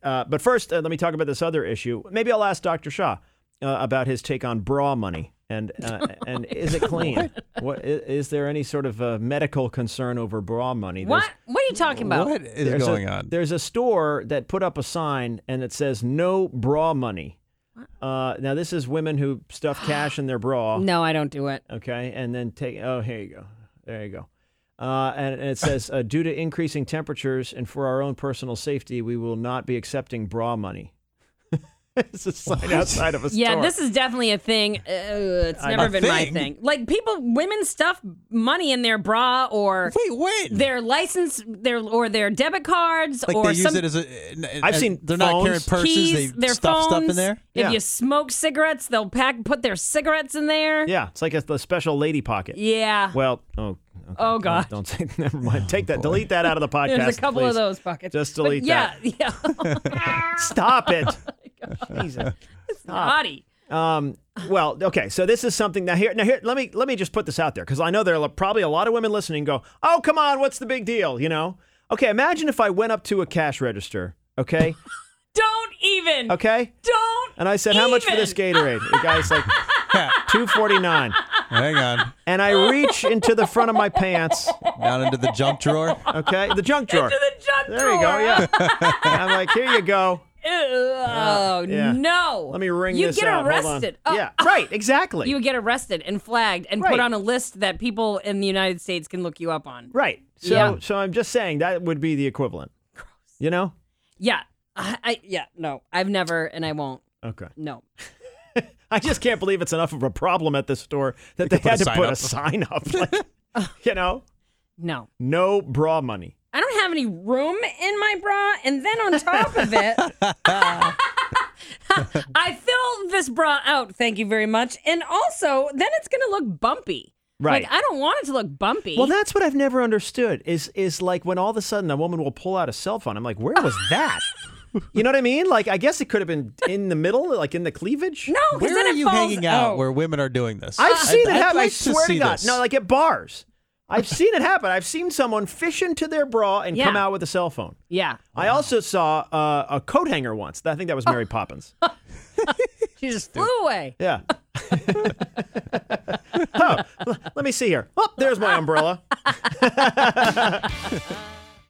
But first, let me talk about this other issue. Maybe I'll ask Dr. Shah about his take on bra money. And is it clean? What is there any sort of medical concern over bra money? What are you talking about? What is going on? There's a store that put up a sign and it says no bra money. Now this is women who stuff cash in their bra. No, I don't do it. Okay, and then here you go. There you go. And it says due to increasing temperatures and for our own personal safety, we will not be accepting bra money. It's a sign outside of a store. Yeah, this is definitely a thing. It's never been my thing. Like women stuff money in their bra or their license, their debit cards, like or they use it as a. I've seen they're phones, not carrying purses. keys, they their stuff phones. stuff in there. If you smoke cigarettes, they'll put their cigarettes in there. Yeah, it's like the special lady pocket. Yeah. Well, okay. Oh God! Don't say. Never mind. Take that. Delete that out of the podcast. There's a couple please. of those pockets. Just delete that. Yeah. Stop it. Jesus. It's naughty. Well, okay. So this is something now. Here, let me just put this out there because I know there are probably a lot of women listening. Go, oh come on, what's the big deal? You know? Okay. Imagine if I went up to a cash register. Okay. Don't even. Okay. Don't. And I said, how much for this Gatorade? The guy's like, $2.49. Hang on. And I reach into the front of my pants. Down into the junk drawer. Okay, the junk drawer. Into the junk drawer. There you go. Yeah. And I'm like, here you go. Oh yeah. no! Let me ring you this get out. arrested. Hold on. Yeah, right. Exactly. You would get arrested and flagged and put on a list that people in the United States can look you up on. Right. So, Yeah. so I'm just saying that would be the equivalent. Gross. You know? Yeah. No. I've never, and I won't. Okay. No. I just can't believe it's enough of a problem at this store that they had to put a sign up. Like, you know? No. No bra money. I don't have any room in my bra, and then on top of it, I fill this bra out, thank you very much, and also, then it's going to look bumpy. Right. Like, I don't want it to look bumpy. Well, that's what I've never understood is like when all of a sudden a woman will pull out a cell phone. I'm like, where was that? You know what I mean? Like, I guess it could have been in the middle, like in the cleavage. No, because Where then are it you falls hanging out out. where women are doing this? I've seen it happen. I'd I like swear to see God. this. No, like at bars. I've seen it happen. I've seen someone fish into their bra and come Yeah. out with a cell phone. Yeah. I also saw a coat hanger once. I think that was Mary Poppins. She just flew away. Yeah. Oh, let me see here. Oh, there's my umbrella.